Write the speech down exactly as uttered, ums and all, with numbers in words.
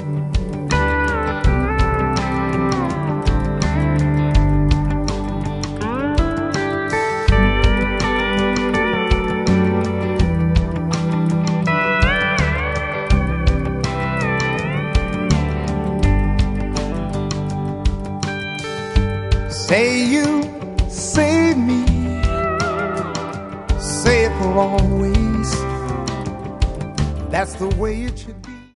Say you save me, save for always. That's the way it should be.